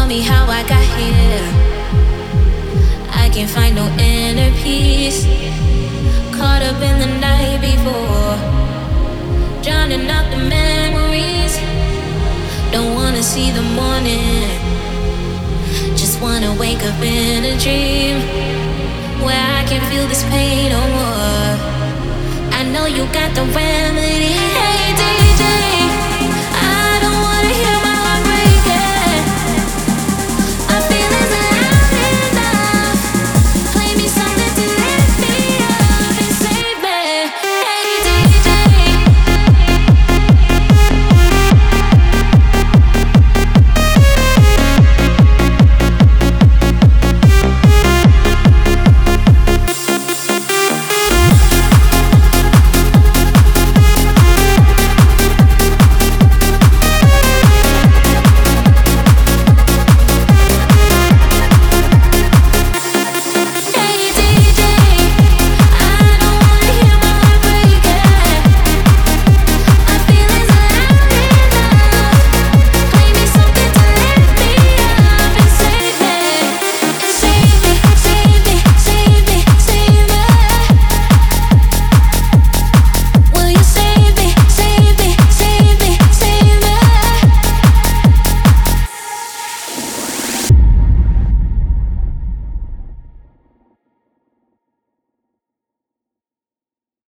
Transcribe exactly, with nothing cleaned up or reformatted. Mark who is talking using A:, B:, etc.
A: tell me how I got here. I can't find no inner peace. Caught up in the night before, drowning out the memories. Don't wanna see the morning, just wanna wake up in a dream where I can feel this pain no more. I know you got the remedy.